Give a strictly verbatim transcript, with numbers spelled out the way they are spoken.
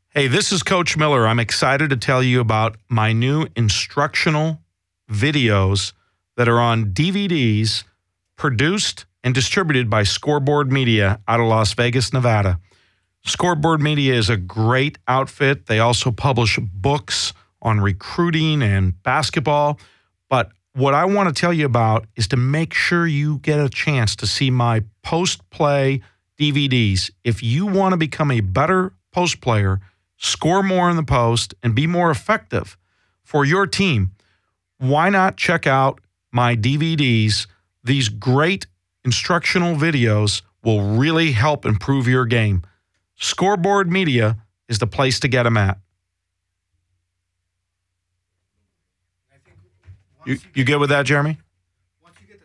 Hey, this is Coach Miller. I'm excited to tell you about my new instructional videos that are on D V Ds produced and distributed by Scoreboard Media out of Las Vegas, Nevada. Scoreboard Media is a great outfit. They also publish books on recruiting and basketball. But what I want to tell you about is to make sure you get a chance to see my post-play D V Ds. If you want to become a better post player, score more in the post, and be more effective for your team, why not check out my D V Ds? These great instructional videos will really help improve your game. Scoreboard Media is the place to get them at. You, you good with that, Jeremy?